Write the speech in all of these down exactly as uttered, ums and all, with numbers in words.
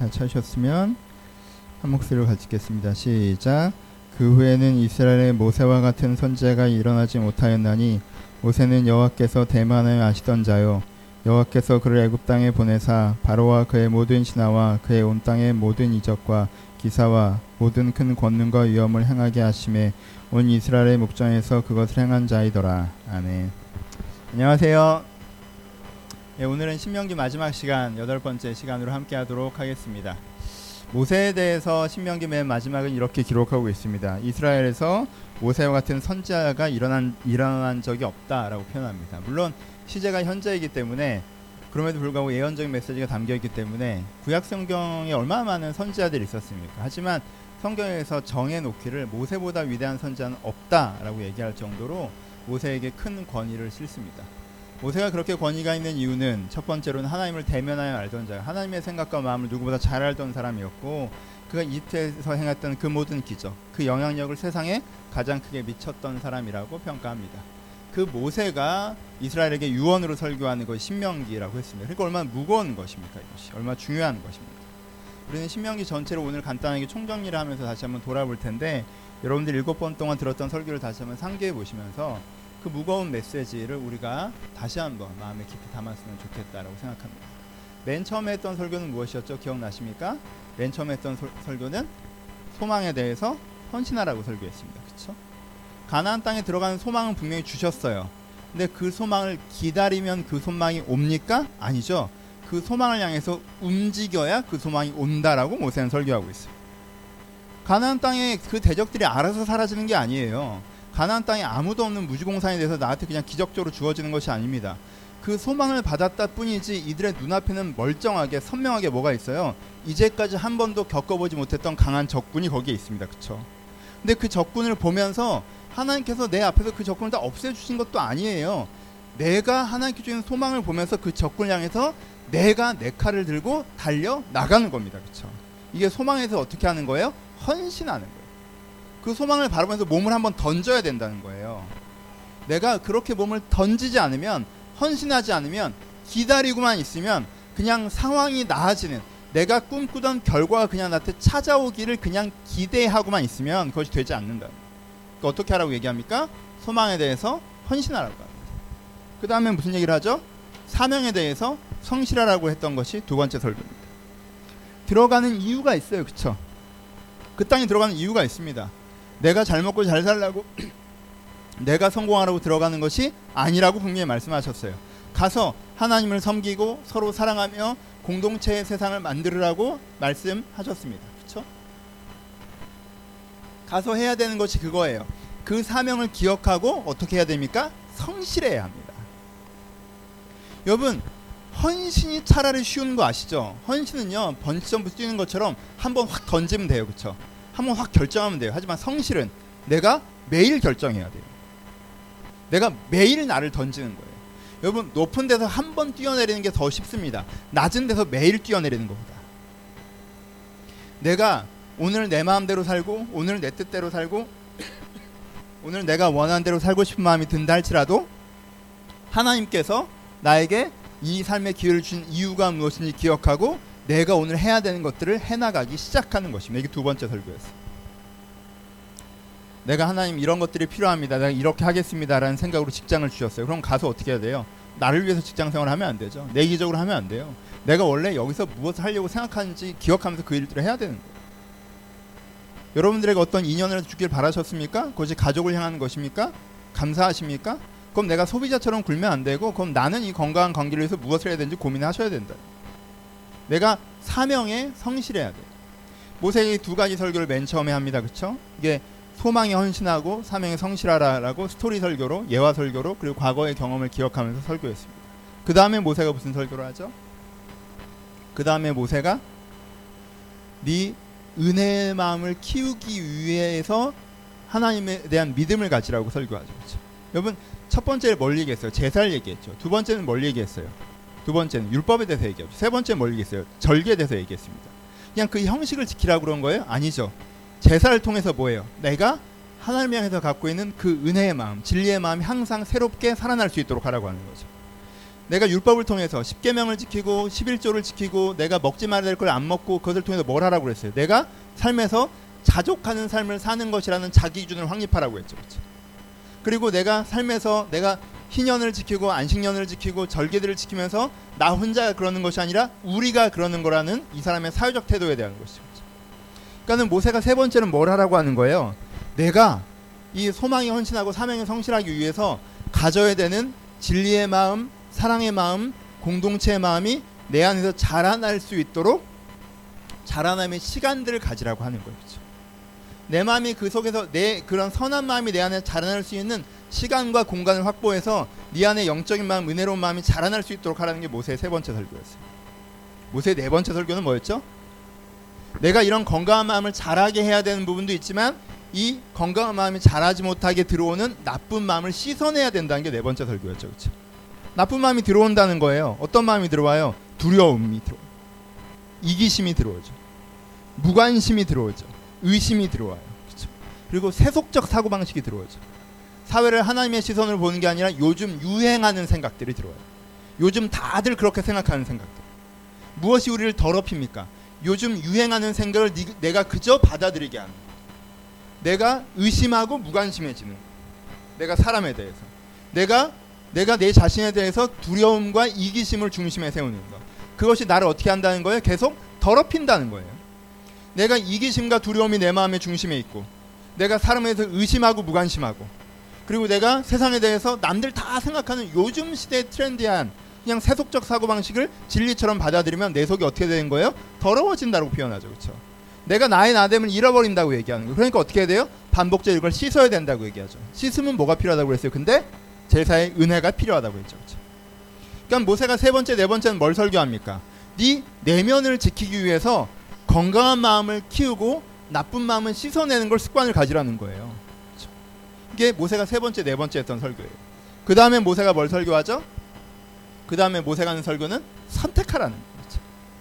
다 찾으셨으면 한 목소리로 같이 읽겠습니다. 시작. 그 후에는 이스라엘의 모세와 같은 선지자가 일어나지 못하였나니 모세는 여호와께서 대만하여 아시던 자요 여호와께서 그를 애굽 땅에 보내사 바로와 그의 모든 신하와 그의 온 땅의 모든 이적과 기사와 모든 큰 권능과 위엄을 행하게 하심에 온 이스라엘의 목전에서 그것을 행한 자이더라. 아멘. 안녕하세요. 네, 오늘은 신명기 마지막 시간 여덟 번째 시간으로 함께 하도록 하겠습니다. 모세에 대해서 신명기 맨 마지막은 이렇게 기록하고 있습니다. 이스라엘에서 모세와 같은 선지자가 일어난, 일어난 적이 없다라고 표현합니다. 물론 시제가 현재이기 때문에 그럼에도 불구하고 예언적인 메시지가 담겨있기 때문에 구약 성경에 얼마나 많은 선지자들이 있었습니까? 하지만 성경에서 정해놓기를 모세보다 위대한 선지자는 없다라고 얘기할 정도로 모세에게 큰 권위를 싣습니다. 모세가 그렇게 권위가 있는 이유는 첫 번째로는 하나님을 대면하여 알던 자, 하나님의 생각과 마음을 누구보다 잘 알던 사람이었고 그가 이집트에서 행했던 그 모든 기적, 그 영향력을 세상에 가장 크게 미쳤던 사람이라고 평가합니다. 그 모세가 이스라엘에게 유언으로 설교하는 것이 신명기라고 했습니다. 그러니까 얼마나 무거운 것입니까? 이것이 얼마나 중요한 것입니까? 우리는 신명기 전체를 오늘 간단하게 총정리를 하면서 다시 한번 돌아볼 텐데 여러분들 일곱 번 동안 들었던 설교를 다시 한번 상기해 보시면서 그 무거운 메시지를 우리가 다시 한번 마음에 깊이 담았으면 좋겠다라고 생각합니다. 맨 처음에 했던 설교는 무엇이었죠? 기억나십니까? 맨 처음에 했던 소, 설교는 소망에 대해서 헌신하라고 설교했습니다. 그렇죠? 가나안 땅에 들어가는 소망은 분명히 주셨어요. 근데 그 소망을 기다리면 그 소망이 옵니까? 아니죠. 그 소망을 향해서 움직여야 그 소망이 온다라고 모세는 설교하고 있어요. 가나안 땅에 그 대적들이 알아서 사라지는 게 아니에요. 가나안 땅에 아무도 없는 무지공산에 대해서 나한테 그냥 기적적으로 주어지는 것이 아닙니다. 그 소망을 받았다 뿐이지 이들의 눈앞에는 멀쩡하게 선명하게 뭐가 있어요? 이제까지 한 번도 겪어보지 못했던 강한 적군이 거기에 있습니다. 그렇죠? 근데 그 적군을 보면서 하나님께서 내 앞에서 그 적군을 다 없애주신 것도 아니에요. 내가 하나님께 주는 소망을 보면서 그 적군을 향해서 내가 내 칼을 들고 달려 나가는 겁니다. 그렇죠? 이게 소망에서 어떻게 하는 거예요? 헌신하는 거예요. 그 소망을 바라보면서 몸을 한번 던져야 된다는 거예요. 내가 그렇게 몸을 던지지 않으면, 헌신하지 않으면, 기다리고만 있으면 그냥 상황이 나아지는, 내가 꿈꾸던 결과가 그냥 나한테 찾아오기를 그냥 기대하고만 있으면 그것이 되지 않는다. 그러니까 어떻게 하라고 얘기합니까? 소망에 대해서 헌신하라고 합니다. 그 다음에 무슨 얘기를 하죠? 사명에 대해서 성실하라고 했던 것이 두 번째 설교입니다. 들어가는 이유가 있어요. 그쵸? 그 땅에 들어가는 이유가 있습니다. 내가 잘 먹고 잘 살라고 내가 성공하라고 들어가는 것이 아니라고 분명히 말씀하셨어요. 가서 하나님을 섬기고 서로 사랑하며 공동체의 세상을 만들으라고 말씀하셨습니다. 그렇죠? 가서 해야 되는 것이 그거예요. 그 사명을 기억하고 어떻게 해야 됩니까? 성실해야 합니다. 여러분, 헌신이 차라리 쉬운 거 아시죠? 헌신은요, 번지점프 뛰는 것처럼 한번 확 던지면 돼요. 그렇죠? 한번 확 결정하면 돼요. 하지만 성실은 내가 매일 결정해야 돼요. 내가 매일 나를 던지는 거예요. 여러분, 높은 데서 한 번 뛰어내리는 게 더 쉽습니다. 낮은 데서 매일 뛰어내리는 것보다. 내가 오늘 내 마음대로 살고 오늘 내 뜻대로 살고 오늘 내가 원하는 대로 살고 싶은 마음이 든다 할지라도 하나님께서 나에게 이 삶의 기회를 준 이유가 무엇인지 기억하고 내가 오늘 해야 되는 것들을 해나가기 시작하는 것입니다. 이게 두 번째 설교였어요. 내가 하나님 이런 것들이 필요합니다. 내가 이렇게 하겠습니다. 라는 생각으로 직장을 주셨어요. 그럼 가서 어떻게 해야 돼요? 나를 위해서 직장 생활을 하면 안 되죠. 내기적으로 하면 안 돼요. 내가 원래 여기서 무엇을 하려고 생각하는지 기억하면서 그 일들을 해야 되는 거예요. 여러분들에게 어떤 인연을 주길 바라셨습니까? 그것이 가족을 향하는 것입니까? 감사하십니까? 그럼 내가 소비자처럼 굴면 안 되고 그럼 나는 이 건강한 관계를 위해서 무엇을 해야 되는지 고민하셔야 된다. 내가 사명에 성실해야 돼. 모세의 두 가지 설교를 맨 처음에 합니다. 그렇죠? 이게 소망에 헌신하고 사명에 성실하라라고 스토리 설교로, 예화 설교로, 그리고 과거의 경험을 기억하면서 설교했습니다. 그 다음에 모세가 무슨 설교를 하죠? 그 다음에 모세가 네 은혜의 마음을 키우기 위해서 하나님에 대한 믿음을 가지라고 설교하죠. 그렇죠? 여러분, 첫 번째는 뭘 얘기했어요? 제사를 얘기했죠. 두 번째는 뭘 얘기했어요? 두 번째는 율법에 대해서 얘기했죠. 세 번째는 뭘 얘기했어요? 절기에 대해서 얘기했습니다. 그냥 그 형식을 지키라고 그런 거예요? 아니죠. 제사를 통해서 뭐예요? 내가 하나님을 향해서 갖고 있는 그 은혜의 마음, 진리의 마음이 항상 새롭게 살아날 수 있도록 하라고 하는 거죠. 내가 율법을 통해서 십계명을 지키고 십일조를 지키고 내가 먹지 말아야 될 걸 안 먹고 그것을 통해서 뭘 하라고 그랬어요? 내가 삶에서 자족하는 삶을 사는 것이라는 자기 기준을 확립하라고 했죠. 그렇죠? 그리고 내가 삶에서 내가 희년을 지키고 안식년을 지키고 절기들을 지키면서 나 혼자 그러는 것이 아니라 우리가 그러는 거라는 이 사람의 사회적 태도에 대한 것이죠. 그렇죠? 그러니까는 모세가 세 번째는 뭘 하라고 하는 거예요? 내가 이 소망에 헌신하고 사명에 성실하기 위해서 가져야 되는 진리의 마음, 사랑의 마음, 공동체의 마음이 내 안에서 자라날 수 있도록 자라남의 시간들을 가지라고 하는 거예요. 그렇죠? 내 마음이 그 속에서 내 그런 선한 마음이 내 안에 자라날 수 있는 시간과 공간을 확보해서 네 안에 영적인 마음, 은혜로운 마음이 자라날 수 있도록 하라는 게 모세의 세 번째 설교였어요. 모세의 네 번째 설교는 뭐였죠? 내가 이런 건강한 마음을 자라게 해야 되는 부분도 있지만 이 건강한 마음이 자라지 못하게 들어오는 나쁜 마음을 씻어내야 된다는 게 네 번째 설교였죠. 그렇죠? 나쁜 마음이 들어온다는 거예요. 어떤 마음이 들어와요? 두려움이 들어와요. 이기심이 들어오죠. 무관심이 들어오죠. 의심이 들어와요. 그렇죠? 그리고 세속적 사고방식이 들어오죠. 사회를 하나님의 시선으로 보는 게 아니라 요즘 유행하는 생각들이 들어와요. 요즘 다들 그렇게 생각하는 생각들. 무엇이 우리를 더럽힙니까? 요즘 유행하는 생각을 니, 내가 그저 받아들이게 하는 거예요. 내가 의심하고 무관심해지는 거예요. 내가 사람에 대해서. 내가 내가 내 자신에 대해서 두려움과 이기심을 중심에 세우는 것. 그것이 나를 어떻게 한다는 거예요? 계속 더럽힌다는 거예요. 내가 이기심과 두려움이 내 마음의 중심에 있고 내가 사람에 대해서 의심하고 무관심하고 그리고 내가 세상에 대해서 남들 다 생각하는 요즘 시대의 트렌디한 그냥 세속적 사고방식을 진리처럼 받아들이면 내 속이 어떻게 되는 거예요? 더러워진다고 표현하죠. 그렇죠? 내가 나의 나됨을 잃어버린다고 얘기하는 거예요. 그러니까 어떻게 해야 돼요? 반복적으로 이걸 씻어야 된다고 얘기하죠. 씻으면 뭐가 필요하다고 그랬어요? 근데 제사의 은혜가 필요하다고 했죠. 그렇죠? 그러니까 모세가 세 번째, 네 번째는 뭘 설교합니까? 네 내면을 지키기 위해서 건강한 마음을 키우고 나쁜 마음은 씻어내는 걸 습관을 가지라는 거예요. 그렇죠? 이게 모세가 세 번째, 네 번째 했던 설교예요. 그 다음에 모세가 뭘 설교하죠? 그 다음에 모세가 하는 설교는 선택하라는 거예요. 그렇죠?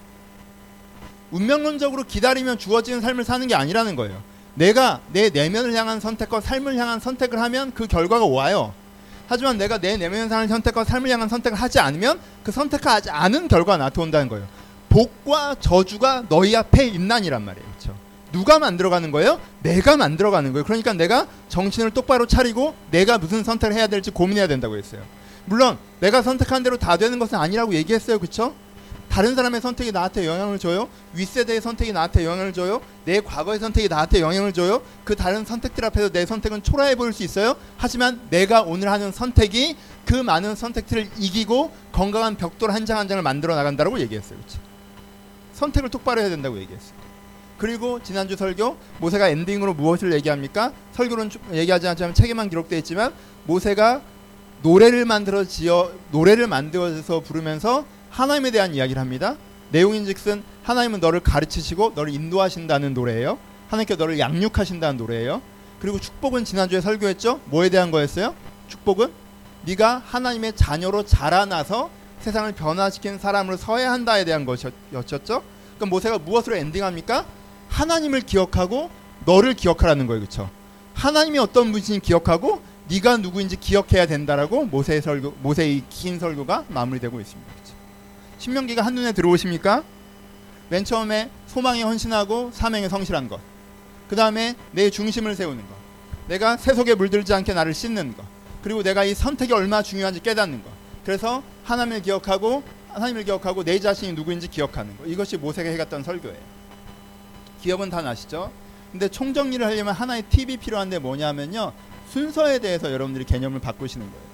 운명론적으로 기다리면 주어지는 삶을 사는 게 아니라는 거예요. 내가 내 내면을 향한 선택과 삶을 향한 선택을 하면 그 결과가 와요. 하지만 내가 내 내면을 향한 선택과 삶을 향한 선택을 하지 않으면 그 선택하지 않은 결과가 나타온다는 거예요. 복과 저주가 너희 앞에 있나니란 말이에요. 그렇죠? 누가 만들어가는 거예요? 내가 만들어가는 거예요. 그러니까 내가 정신을 똑바로 차리고 내가 무슨 선택을 해야 될지 고민해야 된다고 했어요. 물론 내가 선택한 대로 다 되는 것은 아니라고 얘기했어요. 그렇죠? 다른 사람의 선택이 나한테 영향을 줘요. 윗세대의 선택이 나한테 영향을 줘요. 내 과거의 선택이 나한테 영향을 줘요. 그 다른 선택들 앞에서 내 선택은 초라해 보일 수 있어요. 하지만 내가 오늘 하는 선택이 그 많은 선택들을 이기고 건강한 벽돌 한 장 한 장을 만들어 나간다고 얘기했어요. 그렇죠? 선택을 똑바로 해야 된다고 얘기했어요. 그리고 지난주 설교 모세가 엔딩으로 무엇을 얘기합니까? 설교는 얘기하지 않지만 책에만 기록되어 있지만 모세가 노래를 만들어 지어 노래를 만들어서 부르면서 하나님에 대한 이야기를 합니다. 내용인즉슨 하나님은 너를 가르치시고 너를 인도하신다는 노래예요. 하나님께 너를 양육하신다는 노래예요. 그리고 축복은 지난주에 설교했죠. 뭐에 대한 거였어요? 축복은 네가 하나님의 자녀로 자라나서 세상을 변화시키는 사람으로 서야 한다에 대한 것이었죠. 그럼 모세가 무엇으로 엔딩합니까? 하나님을 기억하고 너를 기억하라는 거예요. 그렇죠? 하나님이 어떤 분인지 기억하고 네가 누구인지 기억해야 된다라고 모세의 설교, 모세의 긴 설교가 마무리되고 있습니다. 그렇죠? 신명기가 한눈에 들어오십니까? 맨 처음에 소망에 헌신하고 사명에 성실한 것, 그 다음에 내 중심을 세우는 것, 내가 세속에 물들지 않게 나를 씻는 것, 그리고 내가 이 선택이 얼마나 중요한지 깨닫는 것. 그래서 하나님을 기억하고 하나님을 기억하고 내 자신이 누구인지 기억하는 것. 이것이 모세가 해갔던 설교예요. 기억은 다 나시죠? 근데 총정리를 하려면 하나의 팁이 필요한데 뭐냐면요, 순서에 대해서 여러분들이 개념을 바꾸시는 거예요.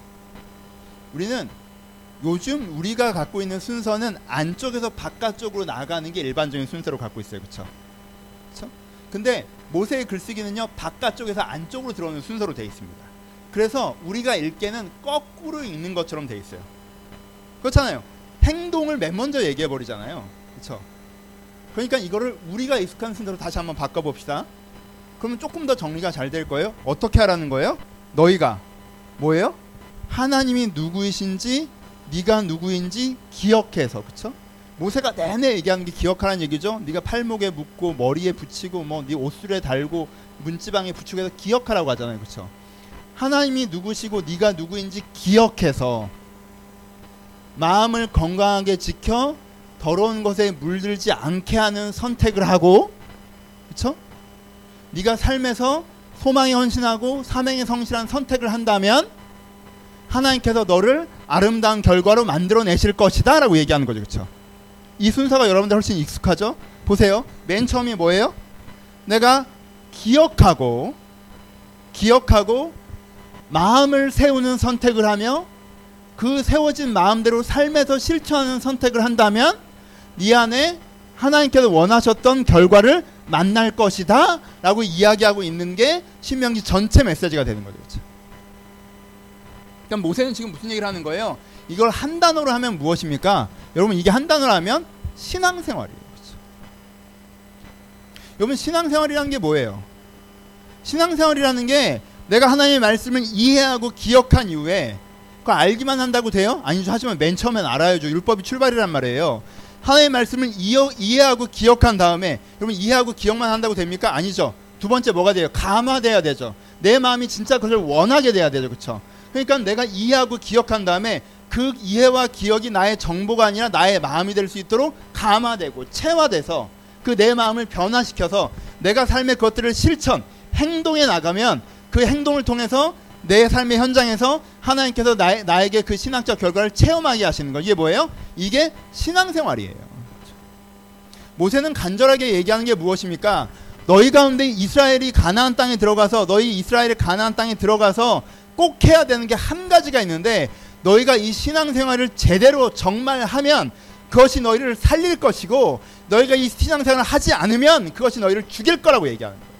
우리는 요즘 우리가 갖고 있는 순서는 안쪽에서 바깥쪽으로 나가는 게 일반적인 순서로 갖고 있어요. 그렇죠? 그렇죠? 근데 모세의 글쓰기는요, 바깥쪽에서 안쪽으로 들어오는 순서로 되어 있습니다. 그래서 우리가 읽기에는 거꾸로 읽는 것처럼 되어 있어요. 그렇잖아요. 행동을 맨 먼저 얘기해 버리잖아요. 그렇죠? 그러니까 이거를 우리가 익숙한 순서로 다시 한번 바꿔봅시다. 그러면 조금 더 정리가 잘 될 거예요. 어떻게 하라는 거예요? 너희가 뭐예요? 하나님이 누구이신지 네가 누구인지 기억해서. 그렇죠? 모세가 내내 얘기하는 게 기억하라는 얘기죠. 네가 팔목에 묶고 머리에 붙이고 뭐 네 옷술에 달고 문지방에 붙이고 해서 기억하라고 하잖아요. 그렇죠? 하나님이 누구시고 네가 누구인지 기억해서 마음을 건강하게 지켜 더러운 것에 물들지 않게 하는 선택을 하고, 그렇죠? 네가 삶에서 소망에 헌신하고 사명에 성실한 선택을 한다면 하나님께서 너를 아름다운 결과로 만들어내실 것이다 라고 얘기하는 거죠. 그렇죠? 이 순서가 여러분들 훨씬 익숙하죠? 보세요. 맨 처음이 뭐예요? 내가 기억하고 기억하고 마음을 세우는 선택을 하며 그 세워진 마음대로 삶에서 실천하는 선택을 한다면 네 안에 하나님께서 원하셨던 결과를 만날 것이다 라고 이야기하고 있는 게 신명기 전체 메시지가 되는 거죠. 그렇죠? 그러니까 모세는 지금 무슨 얘기를 하는 거예요? 이걸 한 단어로 하면 무엇입니까? 여러분, 이게 한 단어로 하면 신앙생활이에요. 그렇죠? 여러분, 신앙생활이라는 게 뭐예요? 신앙생활이라는 게 내가 하나님의 말씀을 이해하고 기억한 이후에 그걸 알기만 한다고 돼요? 아니죠. 하지만 맨 처음엔 알아야죠. 율법이 출발이란 말이에요. 하나님의 말씀을 이해, 이해하고 기억한 다음에, 여러분, 이해하고 기억만 한다고 됩니까? 아니죠. 두 번째 뭐가 돼요? 감화돼야 되죠. 내 마음이 진짜 그걸 원하게 돼야 되죠. 그렇죠? 그러니까 내가 이해하고 기억한 다음에 그 이해와 기억이 나의 정보가 아니라 나의 마음이 될 수 있도록 감화되고 체화돼서 그 내 마음을 변화시켜서 내가 삶의 것들을 실천, 행동에 나가면 그 행동을 통해서 내 삶의 현장에서 하나님께서 나에, 나에게 그 신앙적 결과를 체험하게 하시는 거. 이게 뭐예요? 이게 신앙생활이에요. 모세는 간절하게 얘기하는 게 무엇입니까? 너희 가운데 이스라엘이 가나안 땅에 들어가서 너희 이스라엘이 가나안 땅에 들어가서 꼭 해야 되는 게 한 가지가 있는데, 너희가 이 신앙생활을 제대로 정말 하면 그것이 너희를 살릴 것이고, 너희가 이 신앙생활을 하지 않으면 그것이 너희를 죽일 거라고 얘기하는 거예요.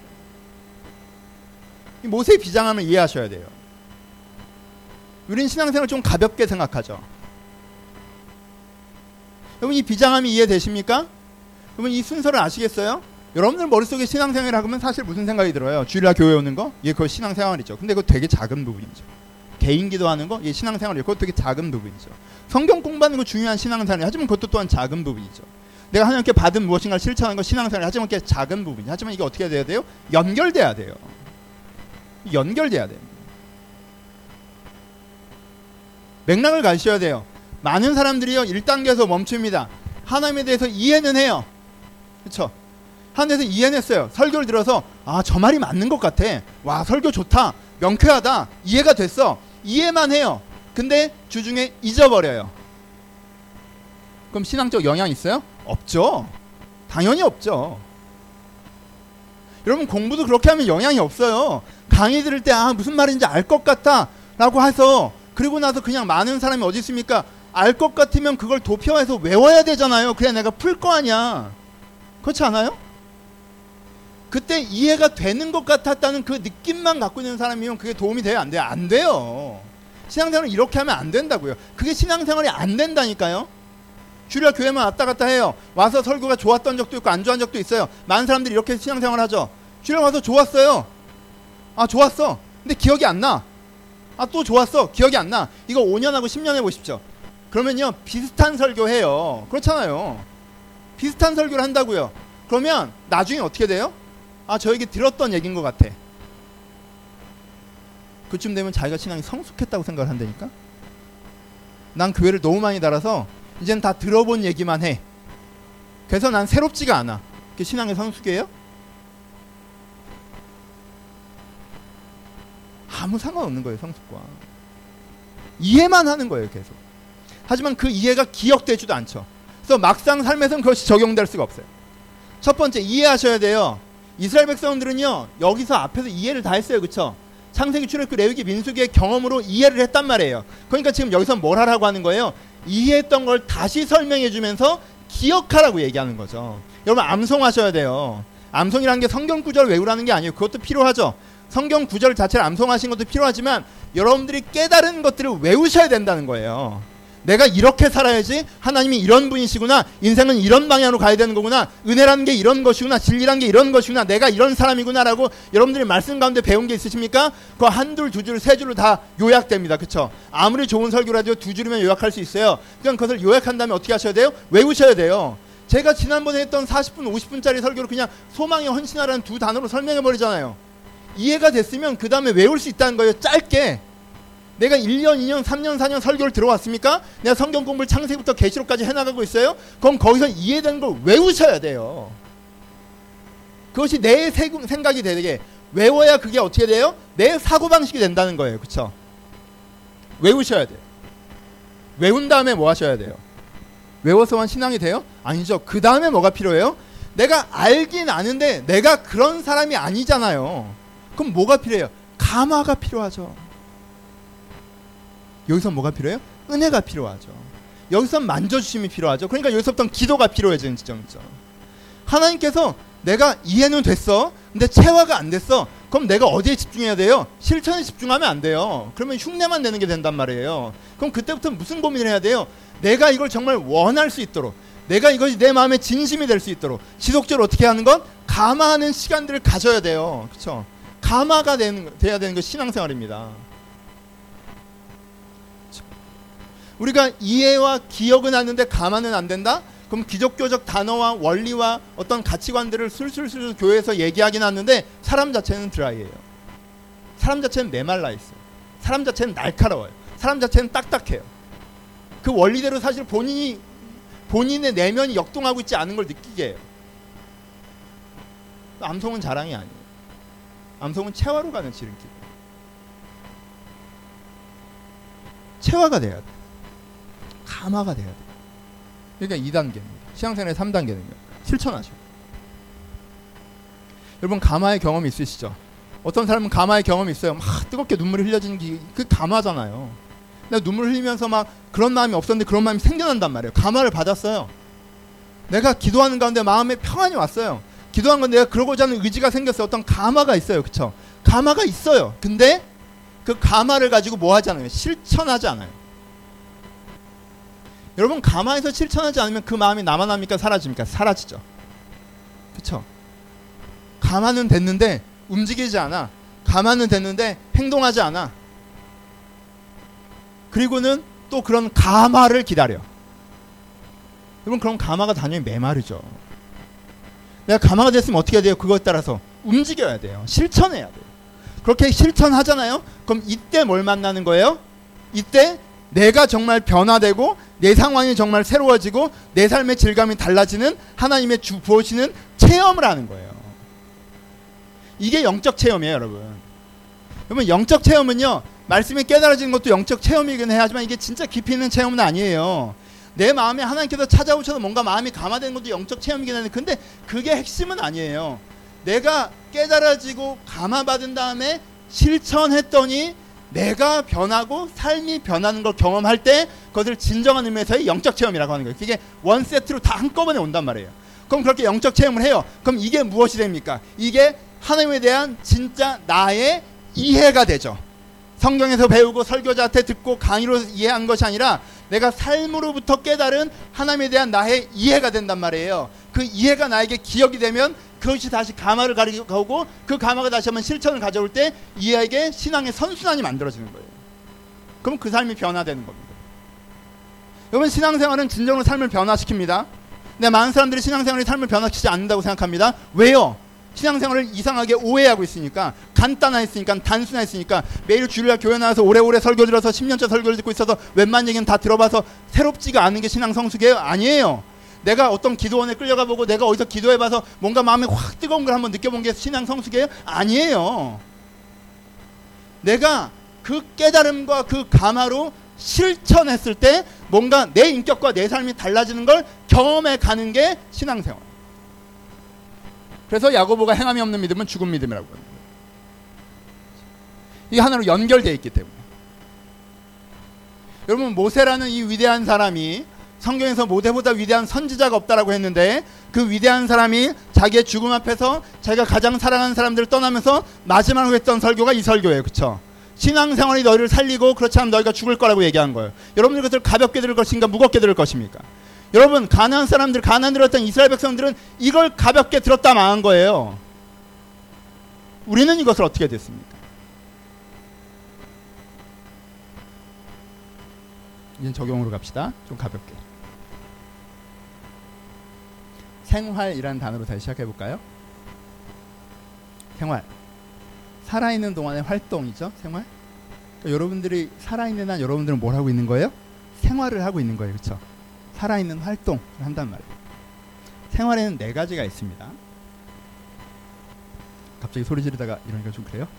이 모세의 비장함을 이해하셔야 돼요. 우린 신앙생활을 좀 가볍게 생각하죠. 여러분, 이 비장함이 이해되십니까? 여러분, 이 순서를 아시겠어요? 여러분들 머릿속에 신앙생활을 하면 사실 무슨 생각이 들어요? 주일날 교회 오는 거? 이게 그거 신앙생활이죠. 근데 그거 되게 작은 부분이죠. 개인 기도하는 거? 이게 신앙생활이죠. 그것도 되게 작은 부분이죠. 성경 공부하는 거 중요한 신앙생활이, 하지만 그것도 또한 작은 부분이죠. 내가 하나님께 받은 무엇인가를 실천하는 거 신앙생활이, 하지만 그게 작은 부분이죠. 하지만 이게 어떻게 돼야 돼요? 연결돼야 돼요. 연결돼야 돼요. 맥락을 가셔야 돼요. 많은 사람들이요, 일 단계에서 멈춥니다. 하나님에 대해서 이해는 해요. 그렇죠? 하나님에 대해서 이해는 했어요. 설교를 들어서 아, 저 말이 맞는 것 같아. 와, 설교 좋다. 명쾌하다. 이해가 됐어. 이해만 해요. 근데 주중에 잊어버려요. 그럼 신앙적 영향 있어요? 없죠. 당연히 없죠. 여러분, 공부도 그렇게 하면 영향이 없어요. 강의 들을 때 아, 무슨 말인지 알 것 같다 라고 해서, 그리고 나서 그냥 많은 사람이 어디 있습니까? 알 것 같으면 그걸 도표해서 외워야 되잖아요. 그래야 내가 풀 거 아니야. 그렇지 않아요? 그때 이해가 되는 것 같았다는 그 느낌만 갖고 있는 사람이면 그게 도움이 돼요? 안 돼요? 안 돼요. 신앙생활은 이렇게 하면 안 된다고요. 그게 신앙생활이 안 된다니까요. 주일날 교회만 왔다 갔다 해요. 와서 설교가 좋았던 적도 있고 안 좋아한 적도 있어요. 많은 사람들이 이렇게 신앙생활 하죠. 주일날 와서 좋았어요. 아, 좋았어. 근데 기억이 안 나. 아, 또 좋았어. 기억이 안 나. 이거 오 년 하고 십 년 해보십시오. 그러면요, 비슷한 설교 해요. 그렇잖아요. 비슷한 설교를 한다고요. 그러면 나중에 어떻게 돼요? 아, 저에게 들었던 얘기인 것 같아. 그쯤 되면 자기가 신앙이 성숙했다고 생각을 한다니까. 난 교회를 너무 많이 달아서 이젠 다 들어본 얘기만 해. 그래서 난 새롭지가 않아. 그게 신앙의 성숙이에요? 아무 상관없는 거예요. 성숙과 이해만 하는 거예요. 계속. 하지만 그 이해가 기억되지도 않죠. 그래서 막상 삶에서는 그것이 적용될 수가 없어요. 첫 번째, 이해하셔야 돼요. 이스라엘 백성들은요, 여기서 앞에서 이해를 다 했어요. 그쵸? 창세기, 출애굽기, 레위기, 민수기의 경험으로 이해를 했단 말이에요. 그러니까 지금 여기서 뭘 하라고 하는 거예요? 이해했던 걸 다시 설명해 주면서 기억하라고 얘기하는 거죠. 여러분, 암송하셔야 돼요. 암송이라는 게 성경 구절을 외우라는 게 아니에요. 그것도 필요하죠. 성경 구절 자체를 암송하신 것도 필요하지만 여러분들이 깨달은 것들을 외우셔야 된다는 거예요. 내가 이렇게 살아야지, 하나님이 이런 분이시구나, 인생은 이런 방향으로 가야 되는 거구나, 은혜라는 게 이런 것이구나, 진리라는 게 이런 것이구나, 내가 이런 사람이구나 라고 여러분들이 말씀 가운데 배운 게 있으십니까? 그거 한 줄, 두 줄, 세 줄로 다 요약됩니다. 그쵸? 아무리 좋은 설교라도 두 줄이면 요약할 수 있어요. 그냥 그것을 요약한 다음에 어떻게 하셔야 돼요? 외우셔야 돼요. 제가 지난번에 했던 사십 분, 오십 분짜리 설교를 그냥 소망에 헌신하라는 두 단어로 설명해 버리잖아요. 이해가 됐으면 그 다음에 외울 수 있다는 거예요. 짧게. 내가 일 년, 이 년, 삼 년, 사 년 설교를 들어왔습니까? 내가 성경 공부를 창세기부터 계시록까지 해나가고 있어요? 그럼 거기서 이해되는 걸 외우셔야 돼요. 그것이 내 생각이 되게 외워야 그게 어떻게 돼요? 내 사고방식이 된다는 거예요. 그쵸? 외우셔야 돼요. 외운 다음에 뭐 하셔야 돼요? 외워서만 신앙이 돼요? 아니죠. 그 다음에 뭐가 필요해요? 내가 알긴 아는데 내가 그런 사람이 아니잖아요. 그럼 뭐가 필요해요? 감화가 필요하죠. 여기서 뭐가 필요해요? 은혜가 필요하죠. 여기서 만져주심이 필요하죠. 그러니까 여기서부터는 기도가 필요해지는 지점이죠. 하나님께서 내가 이해는 됐어. 근데 체화가 안 됐어. 그럼 내가 어디에 집중해야 돼요? 실천에 집중하면 안 돼요. 그러면 흉내만 내는 게 된단 말이에요. 그럼 그때부터 무슨 고민을 해야 돼요? 내가 이걸 정말 원할 수 있도록, 내가 이것이 내 마음의 진심이 될 수 있도록 지속적으로 어떻게 하는 건? 감화하는 시간들을 가져야 돼요. 그렇죠? 감화가 되는, 돼야 되는 게 신앙생활입니다. 우리가 이해와 기억은 하는데 감화는 안 된다? 그럼 기독교적 단어와 원리와 어떤 가치관들을 술술술 교회에서 얘기하긴 하는데 사람 자체는 드라이해요. 사람 자체는 메말라 있어요. 사람 자체는 날카로워요. 사람 자체는 딱딱해요. 그 원리대로 사실 본인이 본인의 내면이 역동하고 있지 않은 걸 느끼게 해요. 암송은 자랑이 아니에요. 암송은 체화로 가는 지름길. 체화가 돼야 돼. 감화가 돼야 돼. 그러니까 이 단계입니다. 신앙생활의 삼 단계는요. 실천하죠. 여러분 감화의 경험이 있으시죠? 어떤 사람은 감화의 경험이 있어요. 막 뜨겁게 눈물이 흘려지는 게 그 감화잖아요. 내가 눈물 흘리면서 막 그런 마음이 없었는데 그런 마음이 생겨난단 말이에요. 감화를 받았어요. 내가 기도하는 가운데 마음에 평안이 왔어요. 기도한 건 내가 그러고자 하는 의지가 생겼어요. 어떤 감화가 있어요. 그쵸? 감화가 있어요. 근데 그 감화를 가지고 뭐 하지 않아요? 실천하지 않아요. 여러분 감화에서 실천하지 않으면 그 마음이 남아납니까? 사라집니까? 사라지죠. 그쵸? 감화는 됐는데 움직이지 않아. 감화는 됐는데 행동하지 않아. 그리고는 또 그런 감화를 기다려. 여러분 그럼 감화가 당연히 메마르죠. 내가 감화가 됐으면 어떻게 해야 돼요? 그것에 따라서 움직여야 돼요. 실천해야 돼요. 그렇게 실천하잖아요. 그럼 이때 뭘 만나는 거예요? 이때 내가 정말 변화되고 내 상황이 정말 새로워지고 내 삶의 질감이 달라지는 하나님의 주 부어주시는 체험을 하는 거예요. 이게 영적 체험이에요, 여러분. 여러분 영적 체험은요, 말씀이 깨달아지는 것도 영적 체험이긴 해야 하지만 이게 진짜 깊이 있는 체험은 아니에요. 내 마음에 하나님께서 찾아오셔서 뭔가 마음이 감화되는 것도 영적 체험이긴 한데 근데 그게 핵심은 아니에요. 내가 깨달아지고 감화받은 다음에 실천했더니 내가 변하고 삶이 변하는 걸 경험할 때 그것을 진정한 의미에서의 영적 체험이라고 하는 거예요. 그게 원 세트로 다 한꺼번에 온단 말이에요. 그럼 그렇게 영적 체험을 해요. 그럼 이게 무엇이 됩니까? 이게 하나님에 대한 진짜 나의 이해가 되죠. 성경에서 배우고 설교자한테 듣고 강의로 이해한 것이 아니라 내가 삶으로부터 깨달은 하나님에 대한 나의 이해가 된단 말이에요. 그 이해가 나에게 기억이 되면 그것이 다시 감화를 가져오고 그 감화가 다시 한번 실천을 가져올 때 이에게 신앙의 선순환이 만들어지는 거예요. 그럼 그 삶이 변화되는 겁니다. 여러분 신앙생활은 진정으로 삶을 변화시킵니다. 근데 많은 사람들이 신앙생활이 삶을 변화시키지 않는다고 생각합니다. 왜요? 신앙생활을 이상하게 오해하고 있으니까, 간단했으니까, 단순했으니까, 매일 주일날 교회 나와서 오래오래 설교 들어서 십 년째 설교를 듣고 있어서 웬만한 얘기는 다 들어봐서 새롭지가 않은 게 신앙 성숙이에요? 아니에요. 내가 어떤 기도원에 끌려가 보고 내가 어디서 기도해봐서 뭔가 마음에 확 뜨거운 걸 한번 느껴본 게 신앙 성숙이에요? 아니에요. 내가 그 깨달음과 그 감화로 실천했을 때 뭔가 내 인격과 내 삶이 달라지는 걸 경험해 가는 게 신앙생활. 그래서 야고보가 행함이 없는 믿음은 죽은 믿음이라고 합니다. 이게 하나로 연결되어 있기 때문에. 여러분 모세라는 이 위대한 사람이 성경에서 모세보다 위대한 선지자가 없다라고 했는데 그 위대한 사람이 자기의 죽음 앞에서 자기가 가장 사랑하는 사람들을 떠나면서 마지막으로 했던 설교가 이 설교예요. 그렇죠? 신앙생활이 너희를 살리고 그렇지 않으면 너희가 죽을 거라고 얘기한 거예요. 여러분들 그것을 가볍게 들을 것인가 무겁게 들을 것입니까? 여러분 가나안 사람들, 가나안 들었던 이스라엘 백성들은 이걸 가볍게 들었다 망한 거예요. 우리는 이것을 어떻게 됐습니까? 이제 적용으로 갑시다. 좀 가볍게. 생활이라는 단어로 다시 시작해 볼까요? 생활. 살아있는 동안의 활동이죠. 생활. 그러니까 여러분들이 살아있는 한 여러분들은 뭘 하고 있는 거예요? 생활을 하고 있는 거예요. 그렇죠? 살아있는 활동을 한단 말이에요. 생활에는 네 가지가 있습니다. 갑자기 소리 지르다가 이러니까 좀 그래요?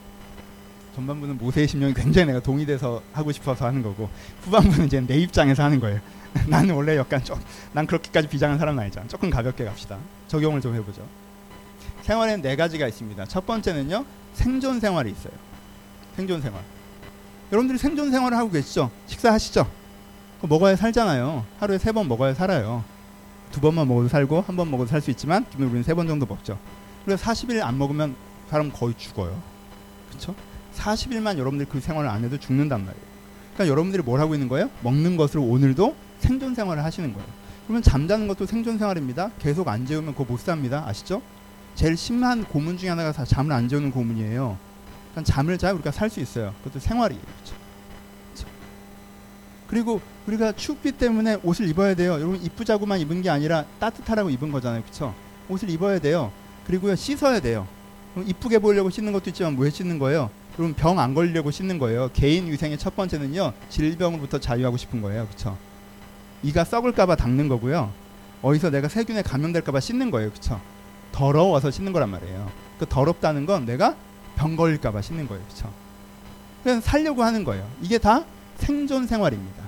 전반부는 모세의 심령이 굉장히 내가 동의돼서 하고 싶어서 하는 거고, 후반부는 이제 내 입장에서 하는 거예요. 나는 원래 약간 좀, 난 그렇게까지 비장한 사람은 아니잖아. 조금 가볍게 갑시다. 적용을 좀 해보죠. 생활에는 네 가지가 있습니다. 첫 번째는요, 생존 생활이 있어요. 생존 생활. 여러분들이 생존 생활을 하고 계시죠? 식사하시죠? 먹어야 살잖아요. 하루에 세 번 먹어야 살아요. 두 번만 먹어도 살고 한 번 먹어도 살 수 있지만 기본 우리는 세 번 정도 먹죠. 그래서 사십 일 안 먹으면 사람 거의 죽어요. 그렇죠? 사십 일만 여러분들 그 생활을 안 해도 죽는단 말이에요. 그러니까 여러분들이 뭘 하고 있는 거예요? 먹는 것으로 오늘도 생존 생활을 하시는 거예요. 그러면 잠자는 것도 생존 생활입니다. 계속 안 재우면 그거 못 삽니다. 아시죠? 제일 심한 고문 중에 하나가 다 잠을 안 재우는 고문이에요. 그러니까 잠을 자야 우리가 살 수 있어요. 그것도 생활이에요. 그렇죠? 그렇죠? 그리고 우리가 추위 때문에 옷을 입어야 돼요. 여러분 이쁘자고만 입은 게 아니라 따뜻하라고 입은 거잖아요. 그렇죠? 옷을 입어야 돼요. 그리고요 씻어야 돼요. 이쁘게 보이려고 씻는 것도 있지만 왜 씻는 거예요? 그럼 병 안 걸리려고 씻는 거예요. 개인 위생의 첫 번째는요, 질병으로부터 자유하고 싶은 거예요. 그렇죠? 이가 썩을까봐 닦는 거고요. 어디서 내가 세균에 감염될까봐 씻는 거예요. 그렇죠? 더러워서 씻는 거란 말이에요. 그 더럽다는 건 내가 병 걸릴까봐 씻는 거예요. 그렇죠? 그냥 살려고 하는 거예요. 이게 다 생존 생활입니다.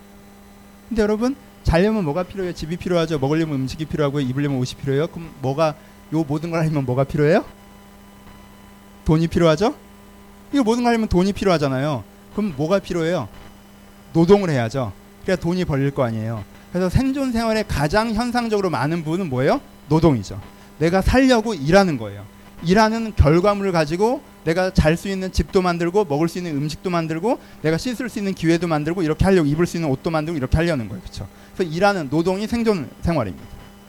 근데 여러분 자려면 뭐가 필요해요? 집이 필요하죠. 먹으려면 음식이 필요하고 입으려면 옷이 필요해요. 그럼 뭐가 요 모든 걸 하려면 뭐가 필요해요? 돈이 필요하죠? 이거 모든 걸 하려면 돈이 필요하잖아요. 그럼 뭐가 필요해요? 노동을 해야죠. 그래야 돈이 벌릴 거 아니에요. 그래서 생존 생활에 가장 현상적으로 많은 부분은 뭐예요? 노동이죠. 내가 살려고 일하는 거예요. 일하는 결과물을 가지고 내가 잘 수 있는 집도 만들고 먹을 수 있는 음식도 만들고 내가 씻을 수 있는 기회도 만들고 이렇게 하려고 입을 수 있는 옷도 만들고 이렇게 하려는 거예요. 그렇죠? 그래서 일하는 노동이 생존 생활입니다.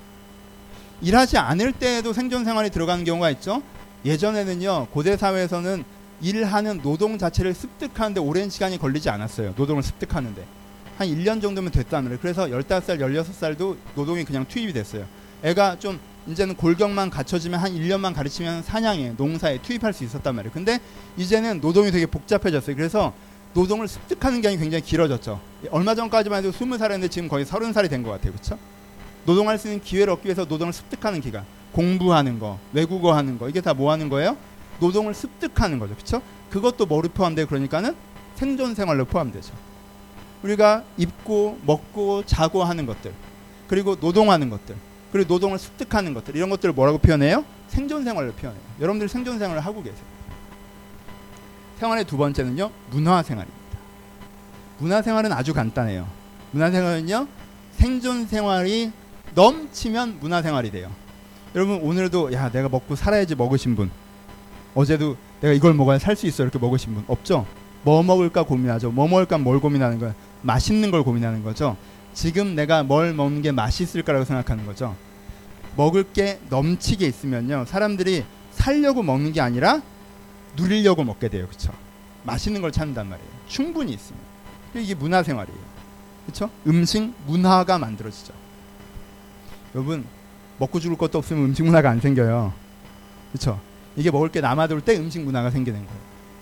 일하지 않을 때에도 생존 생활이 들어가는 경우가 있죠. 예전에는요, 고대 사회에서는 일하는 노동 자체를 습득하는데 오랜 시간이 걸리지 않았어요. 노동을 습득하는데 한 일 년 정도면 됐단 말이에요. 그래서 열다섯 살, 열여섯 살도 노동이 그냥 투입이 됐어요. 애가 좀 이제는 골격만 갖춰지면 한 일 년만 가르치면 사냥에, 농사에 투입할 수 있었단 말이에요. 근데 이제는 노동이 되게 복잡해졌어요. 그래서 노동을 습득하는 기간이 굉장히 길어졌죠. 얼마 전까지만 해도 스무 살이었는데 지금 거의 서른 살이 된 것 같아요. 그렇죠? 노동할 수 있는 기회를 얻기 위해서 노동을 습득하는 기간, 공부하는 거, 외국어 하는 거, 이게 다 뭐 하는 거예요? 노동을 습득하는 거죠. 그렇죠? 그것도 뭐로 포함돼요? 그러니까는 생존 생활로 포함되죠. 우리가 입고 먹고 자고 하는 것들, 그리고 노동하는 것들, 그리고 노동을 습득하는 것들, 이런 것들을 뭐라고 표현해요? 생존 생활로 표현해요. 여러분들 생존 생활을 하고 계세요. 생활의 두 번째는요, 문화 생활입니다. 문화 생활은 아주 간단해요. 문화 생활은요, 생존 생활이 넘치면 문화 생활이 돼요. 여러분 오늘도 야 내가 먹고 살아야지 먹으신 분, 어제도 내가 이걸 먹어야 살 수 있어 이렇게 먹으신 분 없죠? 뭐 먹을까 고민하죠. 뭐 먹을까 뭘 고민하는 거예요? 맛있는 걸 고민하는 거죠. 지금 내가 뭘 먹는 게 맛있을까라고 생각하는 거죠. 먹을 게 넘치게 있으면요, 사람들이 살려고 먹는 게 아니라 누리려고 먹게 돼요. 그렇죠? 맛있는 걸 찾는단 말이에요. 충분히 있으면. 이게 문화생활이에요. 그렇죠? 음식 문화가 만들어지죠. 여러분 먹고 죽을 것도 없으면 음식 문화가 안 생겨요. 그렇죠? 이게 먹을 게 남아돌 때 음식 문화가 생기는 거예요.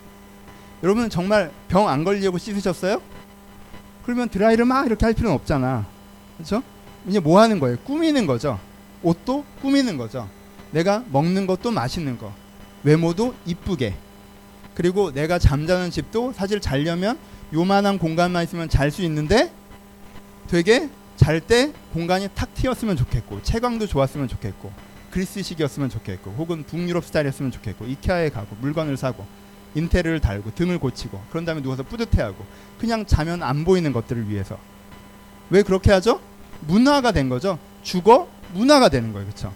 여러분 정말 병 안 걸리려고 씻으셨어요? 그러면 드라이를 막 이렇게 할 필요는 없잖아. 그렇죠? 이제 뭐 하는 거예요? 꾸미는 거죠. 옷도 꾸미는 거죠. 내가 먹는 것도 맛있는 거, 외모도 이쁘게, 그리고 내가 잠자는 집도 사실 자려면 요만한 공간만 있으면 잘 수 있는데 되게 잘 때 공간이 탁 트였으면 좋겠고, 채광도 좋았으면 좋겠고, 그리스식이었으면 좋겠고, 혹은 북유럽 스타일이었으면 좋겠고, 이케아에 가고 물건을 사고 인테리어를 달고 등을 고치고 그런 다음에 누워서 뿌듯해하고 그냥 자면 안 보이는 것들을 위해서. 왜 그렇게 하죠? 문화가 된 거죠. 주거 문화가 되는 거예요. 그렇죠?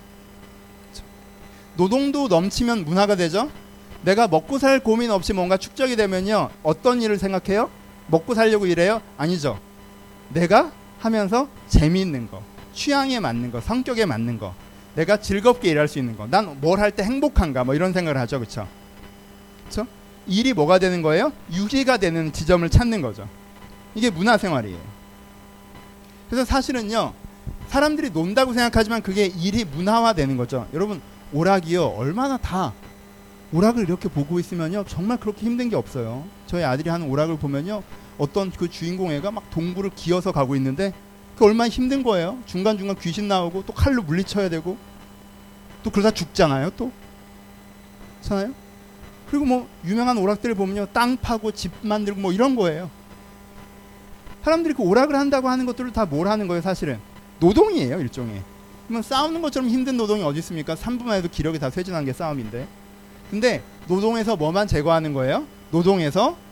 노동도 넘치면 문화가 되죠. 내가 먹고 살 고민 없이 뭔가 축적이 되면요, 어떤 일을 생각해요? 먹고 살려고 일해요? 아니죠. 내가 하면서 재미있는 거, 취향에 맞는 거, 성격에 맞는 거, 내가 즐겁게 일할 수 있는 거, 난 뭘 할 때 행복한가, 뭐 이런 생각을 하죠. 그렇죠? 그렇죠? 일이 뭐가 되는 거예요? 유희가 되는 지점을 찾는 거죠. 이게 문화생활이에요. 그래서 사실은요, 사람들이 논다고 생각하지만 그게 일이 문화화되는 거죠. 여러분 오락이요, 얼마나 다 오락을 이렇게 보고 있으면요 정말 그렇게 힘든 게 없어요. 저희 아들이 하는 오락을 보면요 어떤 그 주인공 애가 막 동굴을 기어서 가고 있는데 그 얼마나 힘든 거예요. 중간중간 귀신 나오고 또 칼로 물리쳐야 되고 또 그러다 죽잖아요. 또 그렇잖아요. 그리고 뭐 유명한 오락들을 보면요 땅 파고 집 만들고 뭐 이런 거예요. 사람들이 그 오락을 한다고 하는 것들을 다 뭘 하는 거예요. 사실은 노동이에요. 일종의. 그러면 싸우는 것처럼 힘든 노동이 어디 있습니까? 삼 분만 해도 기력이 다 쇠진한 게 싸움인데. 근데 노동에서 뭐만 제거하는 거예요? 노동에서